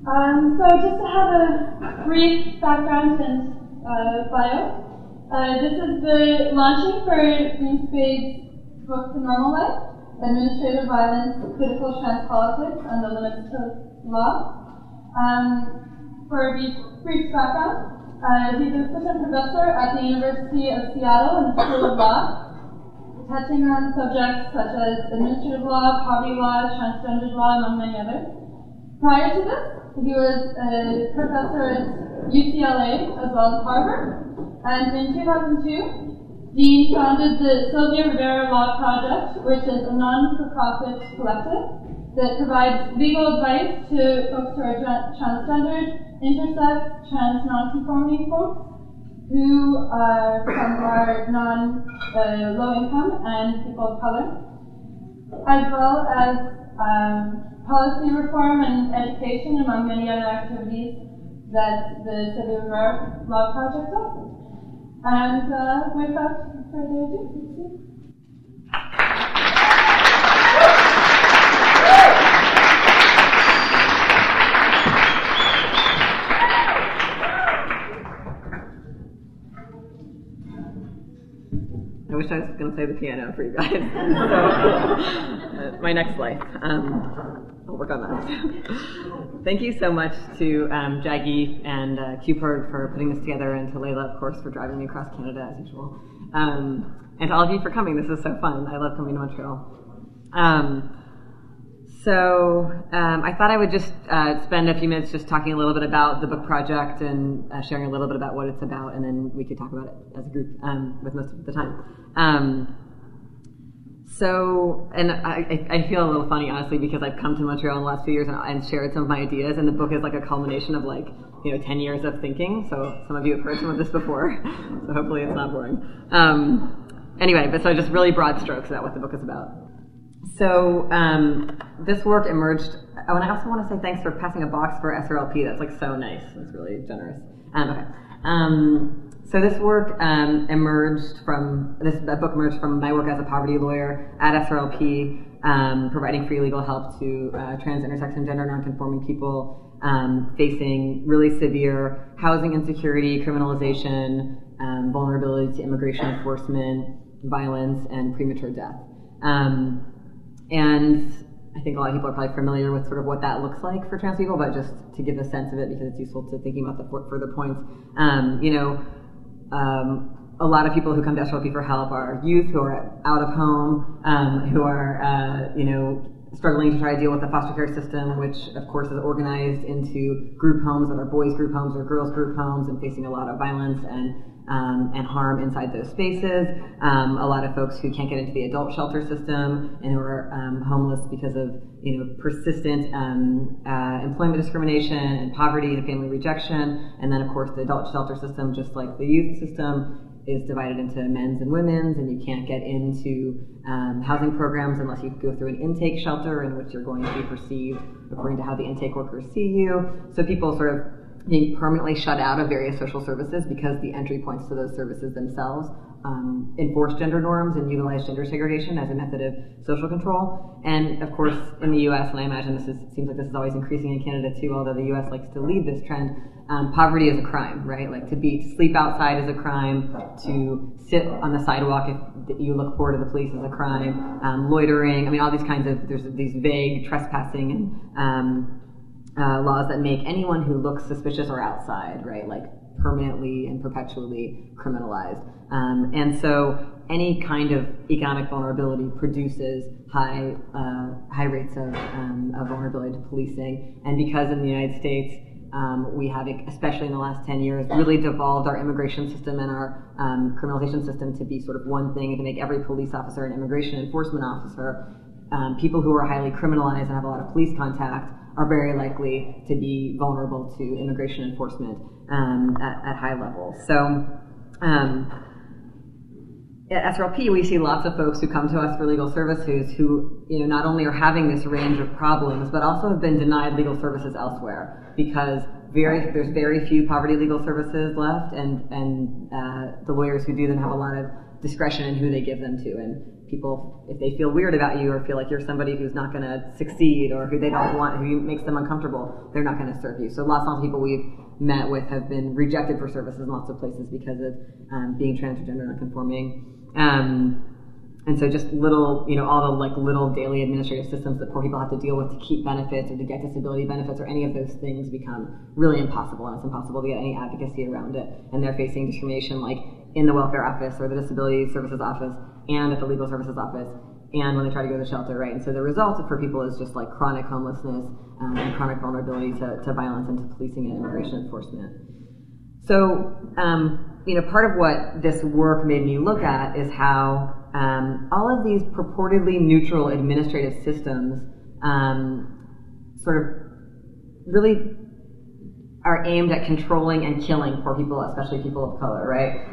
So just to have a brief background and bio, this is the launching for Dean Spade's book, The Normal Life, Administrative Violence, Critical Trans Politics, and the Limits to Law. For a brief background, he's an assistant professor at the University of Seattle in the School of Law, touching on subjects such as administrative law, poverty law, transgender law, among many others. Prior to this, he was a professor at UCLA as well as Harvard, and in 2002, Dean founded the Sylvia Rivera Law Project, which is a non-for-profit collective that provides legal advice to folks who are transgendered, intersex, trans non-conforming folks who some are low income and people of color, as well as policy reform and education, among many other activities that the Sylvia Rivera Law Project does. And without further ado, I wish I was going to play the piano for you guys. So, my next life. I'll work on that. Thank you so much to Jaggy and QPIRG for putting this together, and to Layla, of course, for driving me across Canada as usual. And to all of you for coming. This is so fun. I love coming to Montreal. I thought I would just spend a few minutes just talking a little bit about the book project and sharing a little bit about what it's about, and then we could talk about it as a group with most of the time. I feel a little funny, honestly, because I've come to Montreal in the last few years and shared some of my ideas, and the book is like a culmination of 10 years of thinking. So some of you have heard some of this before, so hopefully it's not boring. So just really broad strokes about what the book is about. So this work emerged, and I also want to say thanks for passing a box for SRLP. That's so nice. That's really generous. So this work emerged from my work as a poverty lawyer at SRLP, providing free legal help to trans, intersex, and gender nonconforming people facing really severe housing insecurity, criminalization, vulnerability to immigration enforcement, violence, and premature death. And I think a lot of people are probably familiar with sort of what that looks like for trans people, but just to give a sense of it, because it's useful to thinking about the further points. A lot of people who come to SRLP for help are youth who are out of home, who are, struggling to try to deal with the foster care system, which of course is organized into group homes that are boys' group homes or girls' group homes, and facing a lot of violence and harm inside those spaces. A lot of folks who can't get into the adult shelter system and who are homeless because of persistent employment discrimination and poverty and family rejection. And then of course the adult shelter system, just like the youth system, is divided into men's and women's, and you can't get into housing programs unless you go through an intake shelter in which you're going to be perceived according to how the intake workers see you. So people sort of being permanently shut out of various social services because the entry points to those services themselves enforce gender norms and utilize gender segregation as a method of social control. And of course, in the U.S., and I imagine seems like this is always increasing in Canada too, although the U.S. likes to lead this trend, poverty is a crime, right? To sleep outside is a crime, to sit on the sidewalk if you look forward to the police is a crime, loitering, all these kinds of, there's these vague trespassing and laws that make anyone who looks suspicious or outside, right, permanently and perpetually criminalized. And so any kind of economic vulnerability produces high rates of vulnerability to policing. And because in the United States, we have, especially in the last 10 years, really devolved our immigration system and our criminalization system to be sort of one thing, and to make every police officer an immigration enforcement officer. People who are highly criminalized and have a lot of police contact are very likely to be vulnerable to immigration enforcement at high levels. So at SRLP, we see lots of folks who come to us for legal services who, not only are having this range of problems, but also have been denied legal services elsewhere because there's very few poverty legal services left, and the lawyers who do them have a lot of discretion in who they give them to. And people, if they feel weird about you or feel like you're somebody who's not going to succeed or who they don't want, who makes them uncomfortable, they're not going to serve you. So lots of people we've met with have been rejected for services in lots of places because of being trans or gender nonconforming. And so just little, all the little daily administrative systems that poor people have to deal with to keep benefits or to get disability benefits or any of those things become really impossible, and it's impossible to get any advocacy around it. And they're facing discrimination in the welfare office or the disability services office and at the legal services office and when they try to go to the shelter, right? And so the result for people is just chronic homelessness and chronic vulnerability to violence and to policing and immigration enforcement. So, part of what this work made me look at is how all of these purportedly neutral administrative systems sort of really are aimed at controlling and killing poor people, especially people of color, right?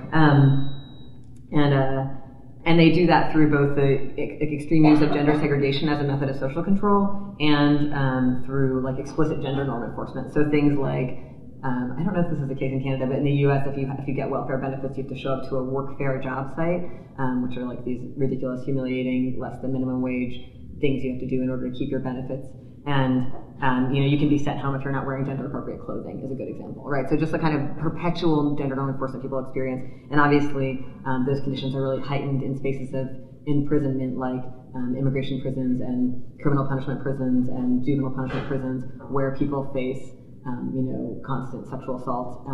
And they do that through both the extreme use of gender segregation as a method of social control and through explicit gender norm enforcement. So things like I don't know if this is the case in Canada, but in the U.S., if you get welfare benefits, you have to show up to a workfare job site, which are these ridiculous, humiliating, less than minimum wage things you have to do in order to keep your benefits. And you can be sent home if you're not wearing gender-appropriate clothing, is a good example, right? So just the kind of perpetual gender norm enforcement people experience, and obviously those conditions are really heightened in spaces of imprisonment, like immigration prisons and criminal punishment prisons and juvenile punishment prisons, where people face constant sexual assault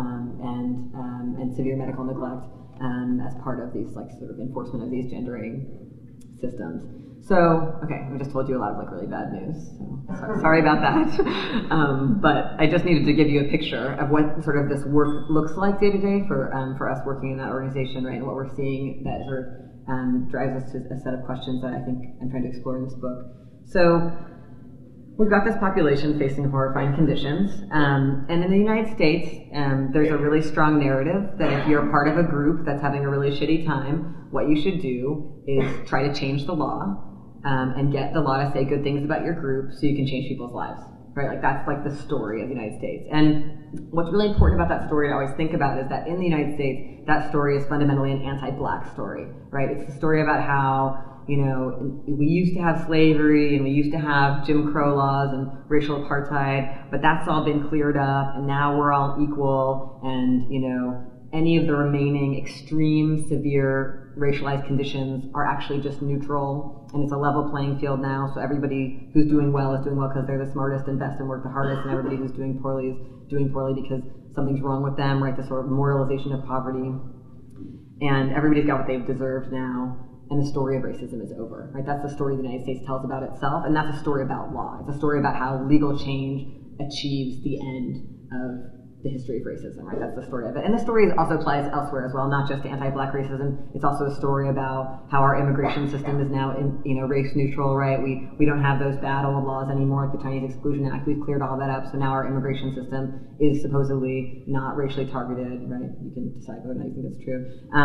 and severe medical neglect as part of these sort of enforcement of these gendering systems. So, okay, I just told you a lot of really bad news. So sorry about that. But I just needed to give you a picture of what sort of this work looks like day to day for us working in that organization, right? And what we're seeing that sort of drives us to a set of questions that I think I'm trying to explore in this book. So we've got this population facing horrifying conditions, and in the United States, there's a really strong narrative that if you're part of a group that's having a really shitty time, what you should do is try to change the law and get the law to say good things about your group so you can change people's lives, right? That's the story of the United States. And what's really important about that story to always think about is that in the United States, that story is fundamentally an anti-black story, right? It's the story about how we used to have slavery and we used to have Jim Crow laws and racial apartheid, but that's all been cleared up and now we're all equal, and, any of the remaining extreme, severe racialized conditions are actually just neutral, and it's a level playing field now, so everybody who's doing well is doing well because they're the smartest and best and work the hardest, and everybody who's doing poorly is doing poorly because something's wrong with them, right? The sort of moralization of poverty. And everybody's got what they've deserved now. And the story of racism is over, right? That's the story the United States tells about itself, and that's a story about law. It's a story about how legal change achieves the end of the history of racism, right? That's the story of it. And the story also applies elsewhere as well, not just to anti-black racism. It's also a story about how our immigration system is now, race neutral, right? We don't have those bad old laws anymore, like the Chinese Exclusion Act. We've cleared all that up, so now our immigration system is supposedly not racially targeted, right? You can decide whether or not you think that's true.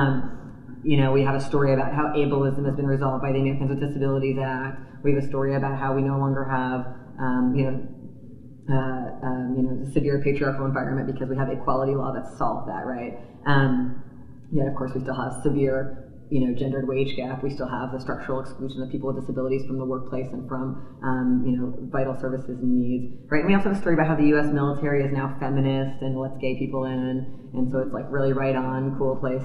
We have a story about how ableism has been resolved by the Americans with Disabilities Act. We have a story about how we no longer have, the severe patriarchal environment because we have equality law that's solved that, right? Yet, of course, we still have severe, gendered wage gap. We still have the structural exclusion of people with disabilities from the workplace and from, vital services and needs, right? And we also have a story about how the U.S. military is now feminist and lets gay people in, and so it's really right on, cool place.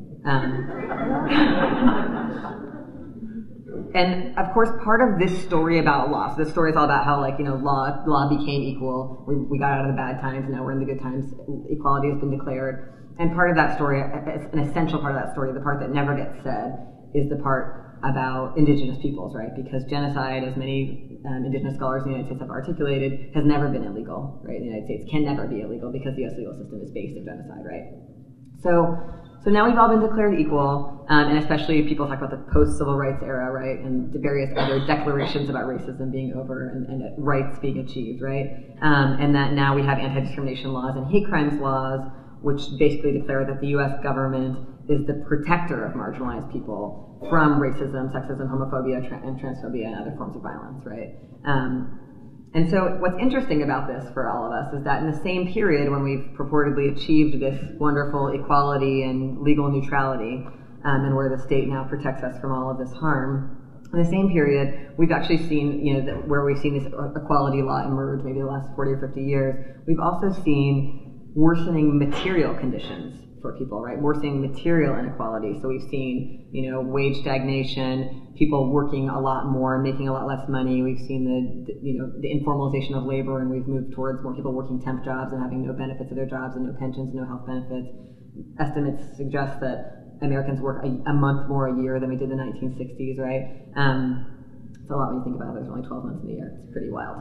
And of course, part of this story about law, so this story is all about how, law became equal. We got out of the bad times, and now we're in the good times. Equality has been declared. And part of that story, an essential part of that story, the part that never gets said, is the part about indigenous peoples, right? Because genocide, as many indigenous scholars in the United States have articulated, has never been illegal, right? The United States can never be illegal because the U.S. legal system is based in genocide, right? So now we've all been declared equal, and especially people talk about the post-civil rights era, right, and the various other declarations about racism being over and rights being achieved, right, and that now we have anti-discrimination laws and hate crimes laws, which basically declare that the U.S. government is the protector of marginalized people from racism, sexism, homophobia, and transphobia, and other forms of violence, right? And so what's interesting about this for all of us is that in the same period when we've purportedly achieved this wonderful equality and legal neutrality, and where the state now protects us from all of this harm. In the same period, we've actually seen, where we've seen this equality law emerge, maybe the last 40 or 50 years, we've also seen worsening material conditions for people, right? Worsening material inequality. So we've seen, wage stagnation, people working a lot more, making a lot less money. We've seen the informalization of labor, and we've moved towards more people working temp jobs and having no benefits of their jobs and no pensions, no health benefits. Estimates suggest that Americans work a month more a year than we did in the 1960s, right? It's a lot when you think about it. There's only 12 months in the year. It's pretty wild.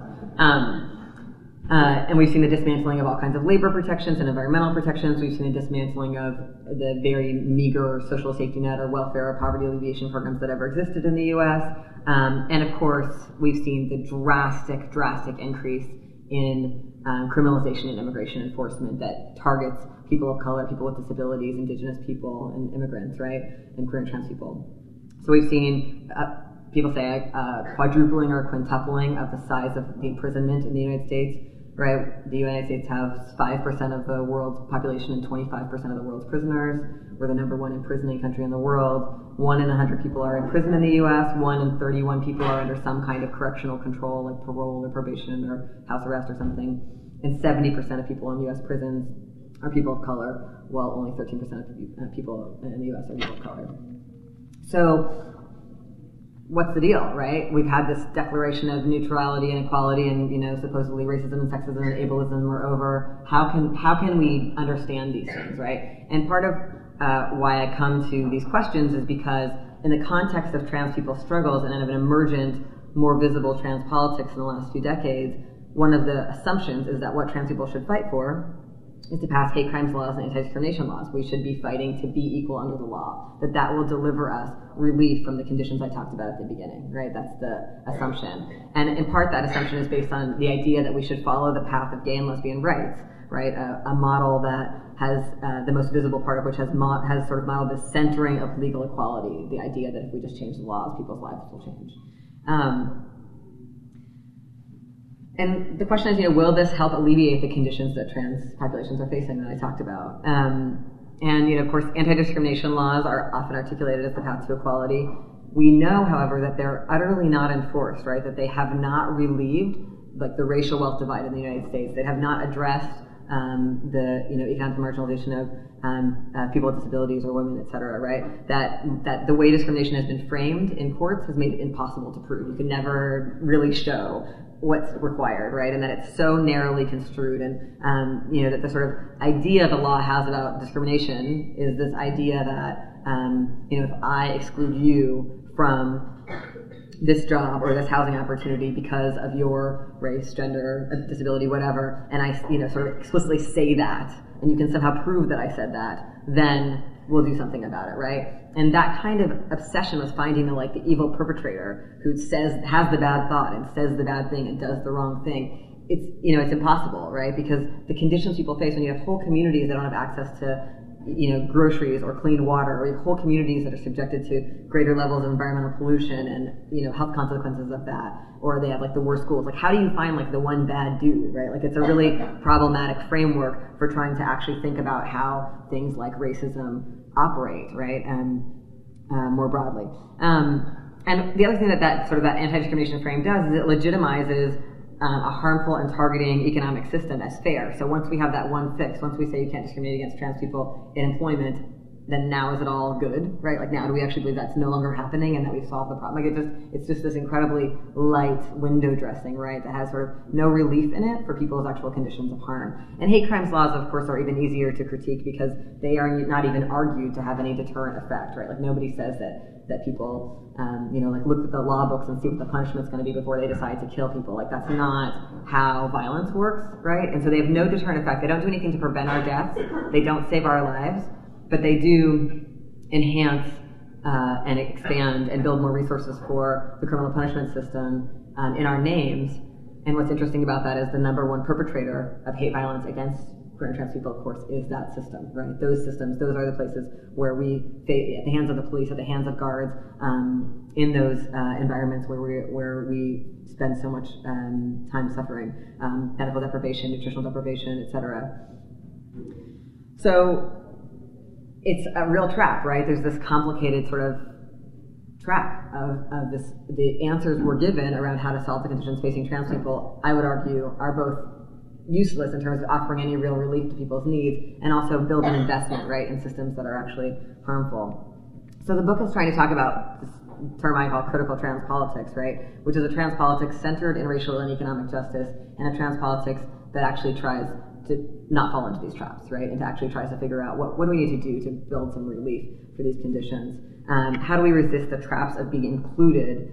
And we've seen the dismantling of all kinds of labor protections and environmental protections. We've seen the dismantling of the very meager social safety net or welfare or poverty alleviation programs that ever existed in the U.S. And of course, we've seen the drastic increase in criminalization and immigration enforcement that targets people of color, people with disabilities, indigenous people, and immigrants, right? And queer and trans people. So we've seen people say quadrupling or quintupling of the size of the imprisonment in the United States, right? The United States has 5% of the world's population and 25% of the world's prisoners. We're the number one imprisoning country in the world. 1 in 100 people are in prison in the U.S. 1 in 31 people are under some kind of correctional control, like parole or probation or house arrest or something. And 70% of people in U.S. prisons are people of color, while only 13% of people in the U.S. are people of color. So what's the deal, right? We've had this declaration of neutrality and equality, and supposedly racism and sexism and ableism are over. How can we understand these things, right? And part of why I come to these questions is because in the context of trans people's struggles and of an emergent, more visible trans politics in the last few decades, one of the assumptions is that what trans people should fight for is to pass hate crimes laws and anti-discrimination laws. We should be fighting to be equal under the law, that will deliver us relief from the conditions I talked about at the beginning, right? That's the assumption. And in part, that assumption is based on the idea that we should follow the path of gay and lesbian rights, right? A model that has the most visible part of which has sort of modeled the centering of legal equality, the idea that if we just change the laws, people's lives will change. And the question is, will this help alleviate the conditions that trans populations are facing that I talked about? And of course, anti-discrimination laws are often articulated as the path to equality. We know, however, that they're utterly not enforced, right? That they have not relieved, the racial wealth divide in the United States. They have not addressed the economic marginalization of people with disabilities or women, et cetera, right? That the way discrimination has been framed in courts has made it impossible to prove. You can never really show what's required, right? And that it's so narrowly construed, and that the sort of idea the law has about discrimination is this idea that if I exclude you from this job or this housing opportunity because of your race, gender, disability, whatever, and I sort of explicitly say that, and you can somehow prove that I said that, then we'll do something about it, right? And that kind of obsession with finding the evil perpetrator who has the bad thought and says the bad thing and does the wrong thing, it's impossible, right? Because the conditions people face when you have whole communities that don't have access to groceries or clean water, or you have whole communities that are subjected to greater levels of environmental pollution and health consequences of that, or they have the worst schools. How do you find the one bad dude, right? It's a really problematic framework for trying to actually think about how things like racism operate, right? And more broadly. And the other thing that sort of that anti-discrimination frame does is it legitimizes a harmful and targeting economic system as fair. So once we have that one fix, once we say you can't discriminate against trans people in employment, then now is it all good, right? Now do we actually believe that's no longer happening and that we've solved the problem? It's just this incredibly light window dressing, right? That has sort of no relief in it for people's actual conditions of harm. And hate crimes laws, of course, are even easier to critique because they are not even argued to have any deterrent effect, right? Nobody says that people, look at the law books and see what the punishment's going to be before they decide to kill people. That's not how violence works, right? And so they have no deterrent effect. They don't do anything to prevent our deaths. They don't save our lives, but they do enhance and expand and build more resources for the criminal punishment system in our names. And what's interesting about that is the number one perpetrator of hate violence against queer and trans people, of course, is that system, right? Those systems, those are the places where we, at the hands of the police, at the hands of guards, in those environments where we spend so much time suffering, medical deprivation, nutritional deprivation, etc. So it's a real trap, right? There's this complicated sort of trap of this. The answers we're given around how to solve the conditions facing trans people, I would argue, are both useless in terms of offering any real relief to people's needs, and also build an investment, right, in systems that are actually harmful. So the book is trying to talk about this term I call critical trans politics, right, which is a trans politics centered in racial and economic justice, and a trans politics that actually tries to not fall into these traps, right, and to actually tries to figure out what do we need to do to build some relief for these conditions. How do we resist the traps of being included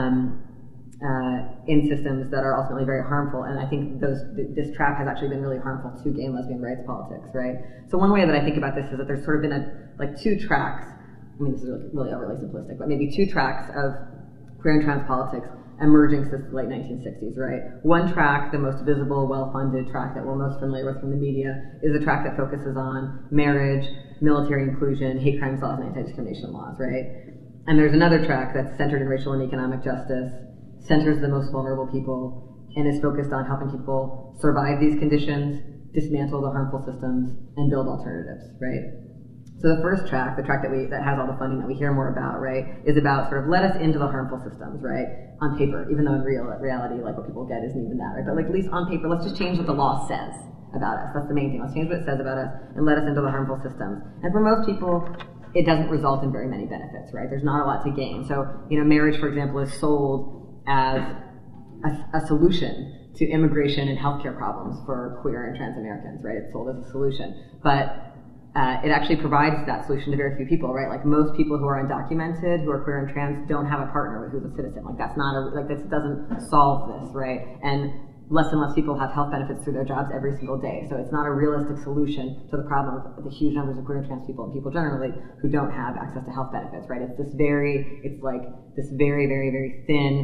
in systems that are ultimately very harmful? And I think this trap has actually been really harmful to gay and lesbian rights politics, right? So one way that I think about this is that there's sort of been two tracks. I mean, this is really overly simplistic, but maybe two tracks of queer and trans politics emerging since the late 1960s, right? One track, the most visible, well-funded track that we're most familiar with from the media, is a track that focuses on marriage, military inclusion, hate crimes laws, and anti-discrimination laws, right? And there's another track that's centered in racial and economic justice, centers the most vulnerable people, and is focused on helping people survive these conditions, dismantle the harmful systems, and build alternatives, right? So the first track, the track that has all the funding that we hear more about, right, is about sort of let us into the harmful systems, right, on paper, even though in reality, like what people get isn't even that, right? But like at least on paper, let's just change what the law says about us. That's the main thing. Let's change what it says about us and let us into the harmful systems. And for most people, it doesn't result in very many benefits, right? There's not a lot to gain. So, marriage, for example, is sold as a solution to immigration and healthcare problems for queer and trans Americans, right? It's sold as a solution. But it actually provides that solution to very few people, right? Like most people who are undocumented, who are queer and trans, don't have a partner who's a citizen. Like that's not this doesn't solve this, right? And less and less people have health benefits through their jobs every single day. So it's not a realistic solution to the problem of the huge numbers of queer and trans people and people generally who don't have access to health benefits, right? It's very, very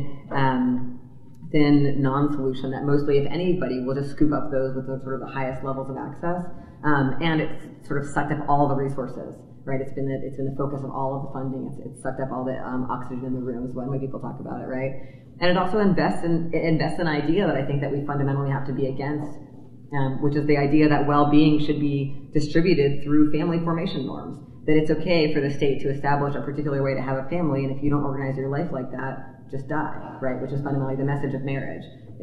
thin non-solution that mostly, if anybody, will just scoop up those with the sort of the highest levels of access. And it's sort of sucked up all the resources, right? It's been the focus of all of the funding. It's sucked up all the oxygen in the rooms when people talk about it, right? And it also invests in an idea that I think that we fundamentally have to be against, which is the idea that well-being should be distributed through family formation norms. That it's okay for the state to establish a particular way to have a family, and if you don't organize your life like that, just die, right? Which is fundamentally the message of marriage.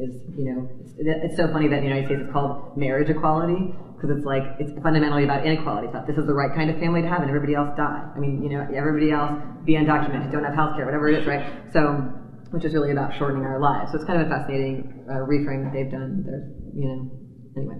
It's so funny that in the United States it's called marriage equality, because it's fundamentally about inequality. It's about this is the right kind of family to have and everybody else die. I mean, everybody else be undocumented, don't have health care, whatever it is, right? So, which is really about shortening our lives. So it's kind of a fascinating reframe that they've done. Anyway.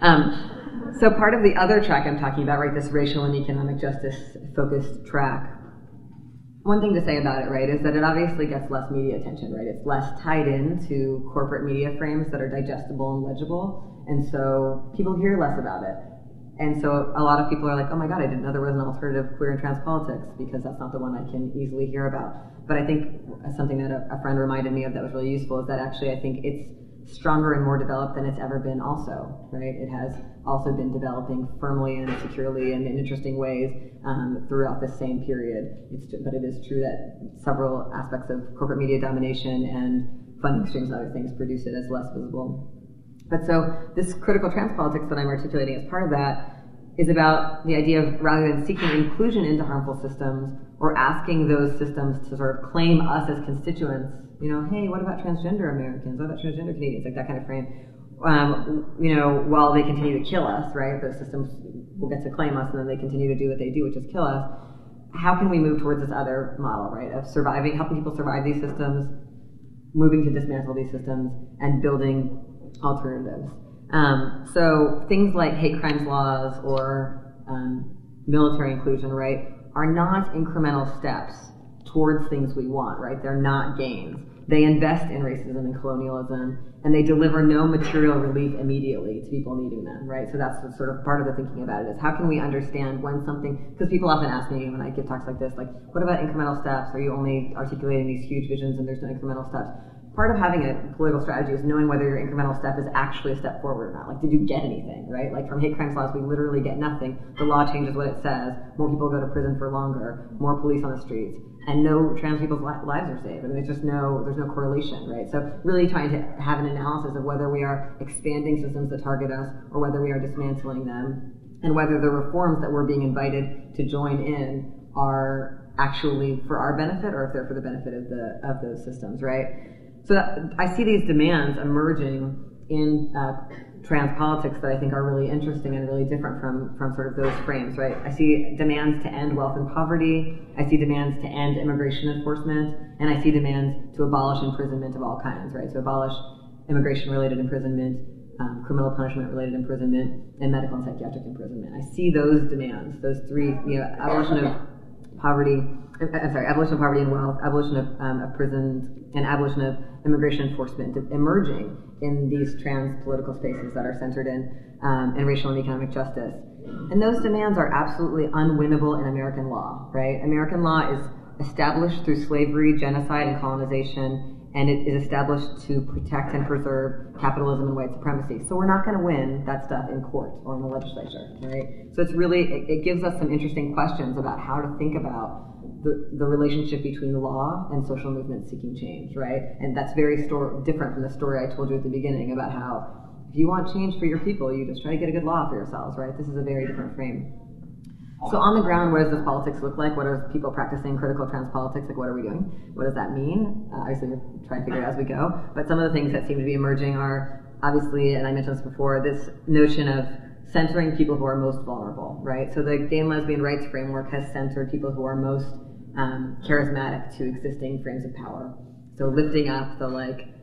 So part of the other track I'm talking about, right, this racial and economic justice focused track, one thing to say about it, right, is that it obviously gets less media attention, right? It's less tied into corporate media frames that are digestible and legible, and so people hear less about it. And so a lot of people are like, oh my God, I didn't know there was an alternative queer and trans politics, because that's not the one I can easily hear about. But I think something that a friend reminded me of that was really useful is that actually I think it's stronger and more developed than it's ever been also, right? It has also been developing firmly and securely and in interesting ways throughout this same period. But it is true that several aspects of corporate media domination and funding streams and other things produce it as less visible. But so this critical trans politics that I'm articulating as part of that is about the idea of, rather than seeking inclusion into harmful systems or asking those systems to sort of claim us as constituents, hey, what about transgender Americans? What about transgender Canadians? Like that kind of frame. While they continue to kill us, right? Those systems will get to claim us and then they continue to do what they do, which is kill us. How can we move towards this other model, right? Of surviving, helping people survive these systems, moving to dismantle these systems, and building alternatives. So things like hate crimes laws or military inclusion, right, are not incremental steps towards things we want, right? They're not gains. They invest in racism and colonialism, and they deliver no material relief immediately to people needing them, right? So that's sort of part of the thinking about it, is how can we understand when something, because people often ask me when I give talks like this, like, what about incremental steps? Are you only articulating these huge visions and there's no incremental steps? Part of having a political strategy is knowing whether your incremental step is actually a step forward or not. Like, did you get anything, right? Like, from hate crimes laws, we literally get nothing. The law changes what it says. More people go to prison for longer. More police on the streets. And no trans people's lives are saved. I mean, there's no correlation, right? So really trying to have an analysis of whether we are expanding systems that target us or whether we are dismantling them, and whether the reforms that we're being invited to join in are actually for our benefit or if they're for the benefit of those systems, right? So I see these demands emerging in trans politics that I think are really interesting and really different from sort of those frames, right? I see demands to end wealth and poverty, I see demands to end immigration enforcement, and I see demands to abolish imprisonment of all kinds, right? To abolish immigration-related imprisonment, criminal punishment-related imprisonment, and medical and psychiatric imprisonment. I see those demands, those three, abolition of poverty, abolition of poverty and wealth, abolition of prisons, and abolition of immigration enforcement emerging in these trans political spaces that are centered in racial and economic justice. And those demands are absolutely unwinnable in American law, right? American law is established through slavery, genocide, and colonization, and it is established to protect and preserve capitalism and white supremacy. So we're not going to win that stuff in court or in the legislature, right? So it's really, it gives us some interesting questions about how to think about the relationship between law and social movements seeking change, right? And that's very different from the story I told you at the beginning about how if you want change for your people, you just try to get a good law for yourselves, right? This is a very different frame. So on the ground, what does this politics look like? What are people practicing critical trans politics? Like, what are we doing? What does that mean? Obviously, we're trying to figure it out as we go. But some of the things that seem to be emerging are, obviously, and I mentioned this before, this notion of centering people who are most vulnerable, right? So the gay and lesbian rights framework has centered people who are most charismatic to existing frames of power. So lifting up the,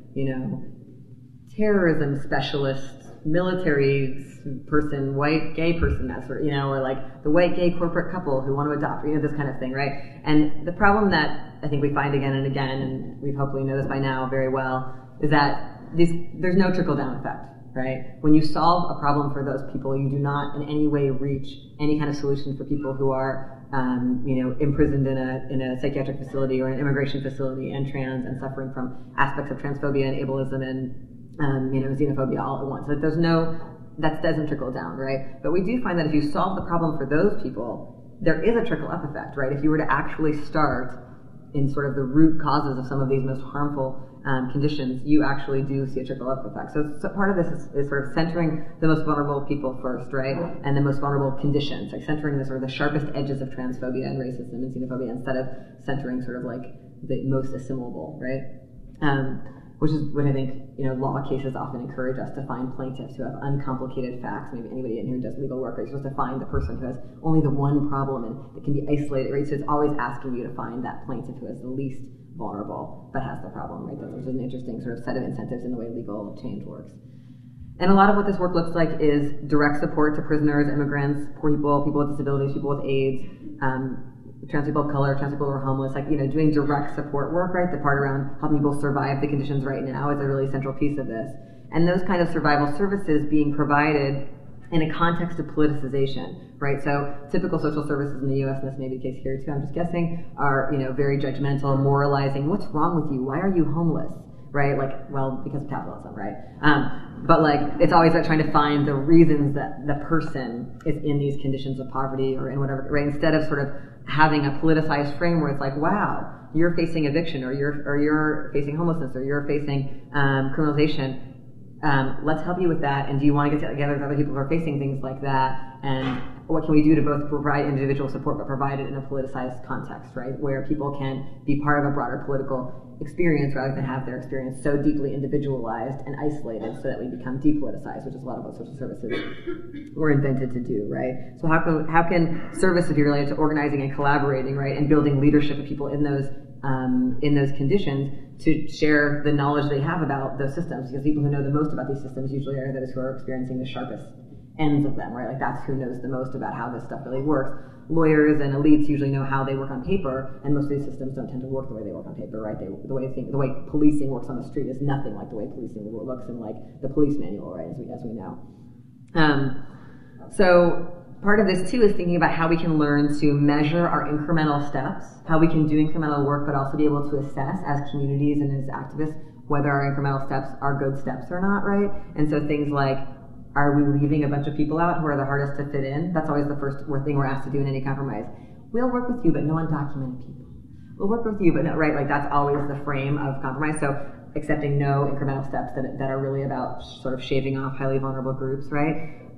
terrorism specialist, military person, white gay person, that sort of, or like the white gay corporate couple who want to adopt, this kind of thing, right? And the problem that I think we find again and again, and we hopefully know this by now very well, is that there's no trickle-down effect, right? When you solve a problem for those people, you do not in any way reach any kind of solution for people who are imprisoned in a psychiatric facility or an immigration facility and trans and suffering from aspects of transphobia and ableism and xenophobia all at once. Like that doesn't trickle down, right? But we do find that if you solve the problem for those people, there is a trickle-up effect, right? If you were to actually start in sort of the root causes of some of these most harmful conditions, you actually do see a trickle-up effect. So part of this is sort of centering the most vulnerable people first, right? And the most vulnerable conditions, like centering the sort of the sharpest edges of transphobia and racism and xenophobia instead of centering sort of like the most assimilable, right? Which I think, law cases often encourage us to find plaintiffs who have uncomplicated facts. Maybe anybody in here who does legal work, right? You're supposed to find the person who has only the one problem and that can be isolated, right? So it's always asking you to find that plaintiff who is the least vulnerable but has the problem, right? There's an interesting sort of set of incentives in the way legal change works. And a lot of what this work looks like is direct support to prisoners, immigrants, poor people, people with disabilities, people with AIDS, trans people of color, trans people who are homeless, doing direct support work, right? The part around helping people survive the conditions right now is a really central piece of this. And those kind of survival services being provided in a context of politicization, right? So typical social services in the U.S., and this may be the case here too, I'm just guessing, are, very judgmental, moralizing. What's wrong with you? Why are you homeless? Right? Because of capitalism, right? But it's always about trying to find the reasons that the person is in these conditions of poverty or in whatever, right? Instead of sort of having a politicized frame where it's like, wow, you're facing eviction or you're facing homelessness or you're facing criminalization. Let's help you with that. And do you want to get together with other people who are facing things like that? And what can we do to both provide individual support but provide it in a politicized context, right? Where people can be part of a broader political experience rather than have their experience so deeply individualized and isolated so that we become depoliticized, which is a lot of what social services were invented to do, right? So how can services be related to organizing and collaborating, right, and building leadership of people in those conditions to share the knowledge they have about those systems? Because people who know the most about these systems usually are those who are experiencing the sharpest ends of them, right? That's who knows the most about how this stuff really works. Lawyers and elites usually know how they work on paper, and most of these systems don't tend to work the way they work on paper, right? The way policing works on the street is nothing like the way policing looks in the police manual, right? As we know. So part of this too is thinking about how we can learn to measure our incremental steps, how we can do incremental work, but also be able to assess as communities and as activists whether our incremental steps are good steps or not, right? And so things like, are we leaving a bunch of people out who are the hardest to fit in? That's always the first thing we're asked to do in any compromise. We'll work with you, but no undocumented people. We'll work with you, but no, right? That's always the frame of compromise. So accepting no incremental steps that are really about sort of shaving off highly vulnerable groups, right?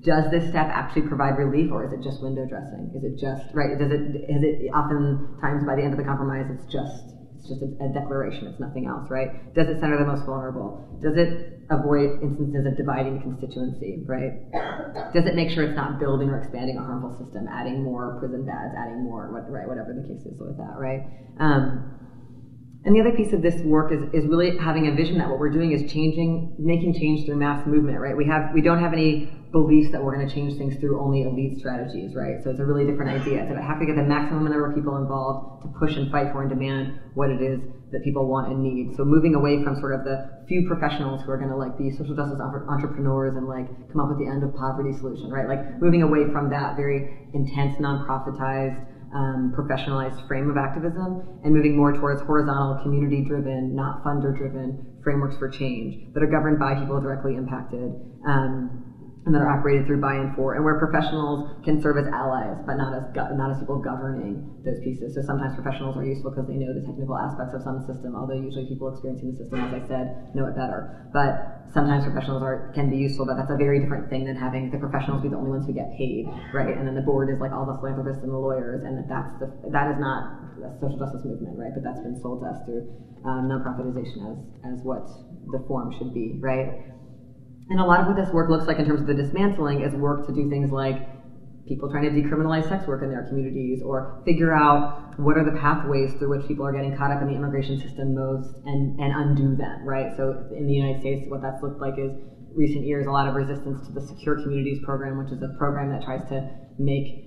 does this step actually provide relief, or is it just window dressing? Is it just, right, is it oftentimes by the end of the compromise, it's just a declaration, it's nothing else, right? Does it center the most vulnerable? Does it avoid instances of dividing the constituency, right? Does it make sure it's not building or expanding a harmful system, adding more prison beds, adding more, whatever the case is with that, right? And the other piece of this work is really having a vision that what we're doing is making change through mass movement, right? We don't have any beliefs that we're going to change things through only elite strategies, right? So it's a really different idea. It's about having to get the maximum number of people involved to push and fight for and demand what it is that people want and need. So moving away from sort of the few professionals who are going to be social justice entrepreneurs and come up with the end of poverty solution, right? Moving away from that very intense, non-profitized, professionalized frame of activism and moving more towards horizontal, community-driven, not funder-driven frameworks for change that are governed by people directly impacted and that are operated through by and for, and where professionals can serve as allies, but not as people governing those pieces. So sometimes professionals are useful because they know the technical aspects of some system, although usually people experiencing the system, as I said, know it better. But sometimes professionals can be useful, but that's a very different thing than having the professionals be the only ones who get paid, right? And then the board is all the philanthropists and the lawyers, and that is not a social justice movement, right? But that's been sold to us through non-profitization as what the form should be, right? And a lot of what this work looks like in terms of the dismantling is work to do things like people trying to decriminalize sex work in their communities, or figure out what are the pathways through which people are getting caught up in the immigration system most and undo them, right? So in the United States, what that's looked like is recent years, a lot of resistance to the Secure Communities program, which is a program that tries to make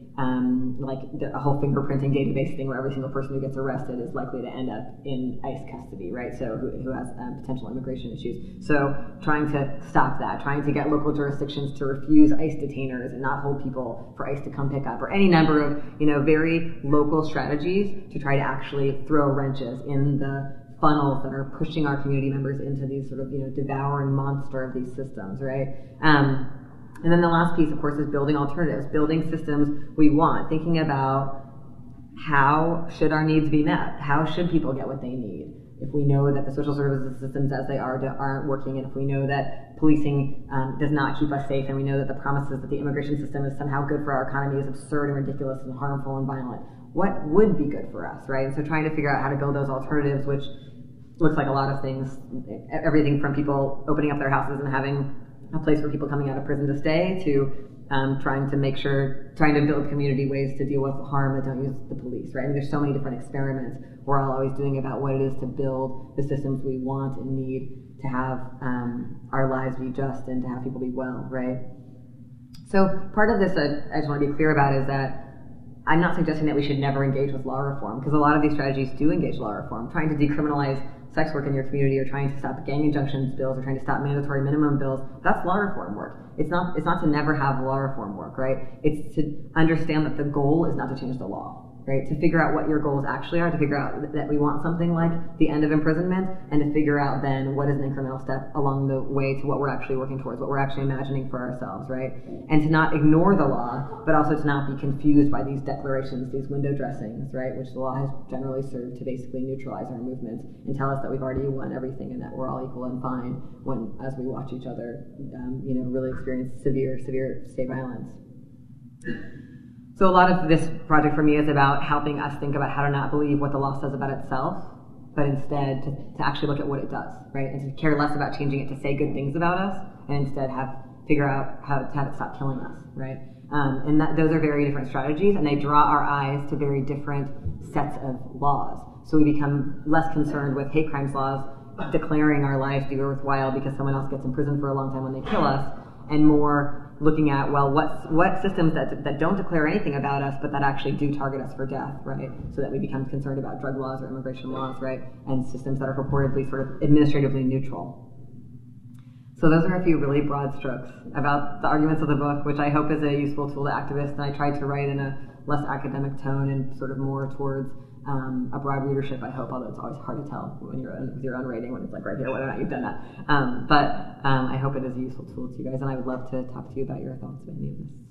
a whole fingerprinting database thing where every single person who gets arrested is likely to end up in ICE custody, right? So who has potential immigration issues. So trying to stop that, trying to get local jurisdictions to refuse ICE detainers and not hold people for ICE to come pick up, or any number of very local strategies to try to actually throw wrenches in the funnels that are pushing our community members into these sort of devouring monster of these systems, right? And then the last piece, of course, is building alternatives, building systems we want, thinking about how should our needs be met? How should people get what they need? If we know that the social services systems as they aren't working, and if we know that policing does not keep us safe, and we know that the promises that the immigration system is somehow good for our economy is absurd and ridiculous and harmful and violent, what would be good for us, right? And so trying to figure out how to build those alternatives, which looks like a lot of things, everything from people opening up their houses and having a place for people coming out of prison to stay, to trying to build community ways to deal with harm that don't use the police, right? I mean, there's so many different experiments we're all always doing about what it is to build the systems we want and need to have our lives be just and to have people be well, right? So part of this I just want to be clear about is that I'm not suggesting that we should never engage with law reform, because a lot of these strategies do engage law reform, trying to decriminalize sex work in your community, or trying to stop gang injunctions bills, or trying to stop mandatory minimum bills. That's law reform work. It's not to never have law reform work, right? It's to understand that the goal is not to change the law, right? To figure out what your goals actually are, to figure out that we want something like the end of imprisonment, and to figure out then what is an incremental step along the way to what we're actually working towards, what we're actually imagining for ourselves, right? And to not ignore the law, but also to not be confused by these declarations, these window dressings, right? Which the law has generally served to basically neutralize our movements and tell us that we've already won everything and that we're all equal and fine, when as we watch each other, really experience severe state violence. So a lot of this project for me is about helping us think about how to not believe what the law says about itself, but instead to actually look at what it does, right? And to care less about changing it to say good things about us, and instead figure out how to have it stop killing us, right? And those are very different strategies, and they draw our eyes to very different sets of laws. So we become less concerned with hate crimes laws declaring our lives to be worthwhile because someone else gets in prison for a long time when they kill us, and more looking at, well, what systems that don't declare anything about us, but that actually do target us for death, right? So that we become concerned about drug laws or immigration laws, right? And systems that are purportedly sort of administratively neutral. So those are a few really broad strokes about the arguments of the book, which I hope is a useful tool to activists. And I tried to write in a less academic tone and sort of more towards a broad readership, I hope, although it's always hard to tell when you're with your own rating, when it's right here, whether or not you've done that. But I hope it is a useful tool to you guys, and I would love to talk to you about your thoughts about any of this.